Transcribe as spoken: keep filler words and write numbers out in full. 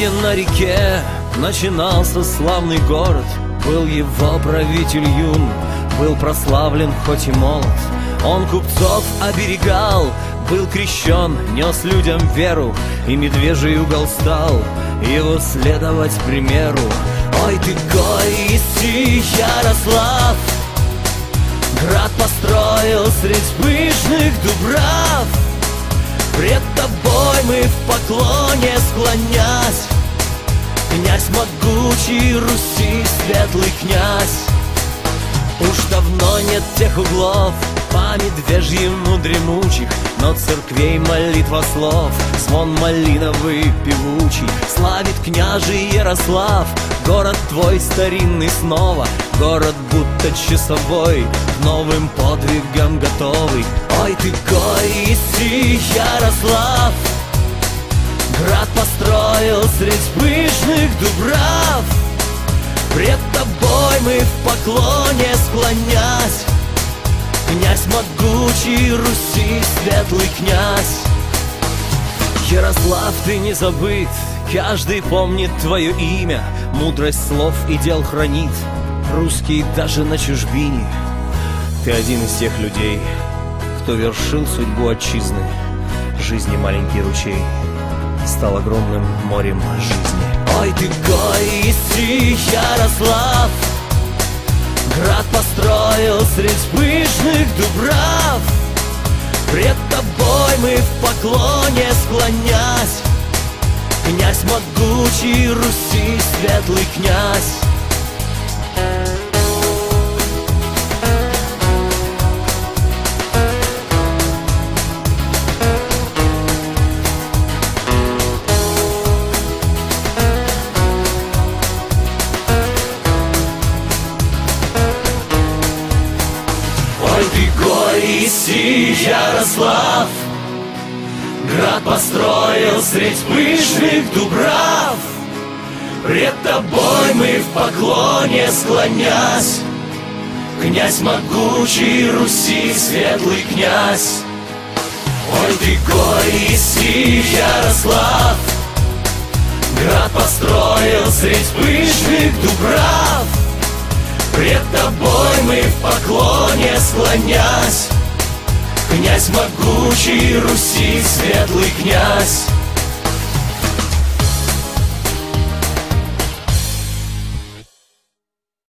Устье на реке начинался славный город. Был его правитель юн, был прославлен, хоть и молод. Он купцов оберегал, был крещен, нес людям веру, и медвежий угол стал его следовать примеру. Ой, ты гористи, Ярослав, град построил средь пышных дубрав. Пред тобой мы в поклоне склонясь, князь могучий Руси, светлый князь. Уж давно нет тех углов по медвежьему дремучих, но церквей молитва слов, звон малиновый певучий. Славит княже Ярослав, город твой старинный снова, город будто часовой, новым подвигам готовый. Ой, ты гористи, Ярослав, град построил средь пышных дубрав. Пред тобой мы в поклоне склонясь, князь могучий Руси, светлый князь. Ярослав, ты не забыт, каждый помнит твое имя, мудрость слов и дел хранит русский даже на чужбине. Ты один из тех людей, кто вершил судьбу отчизны. Жизни маленький ручей стал огромным морем жизни. Ой, ты гористи, Ярослав, град построил средь пышных дубрав. Пред тобой мы в поклоне склонясь, князь могучий Руси, светлый князь. Ты гористи, Ярослав, град построил средь пышных дубрав. Пред тобой мы в поклоне склонясь, князь могучий Руси, светлый князь. Ой, ты гористи, Ярослав, град построил средь пышных дубрав. Пред тобой мы в поклоне склонясь, князь могучий Руси, светлый князь.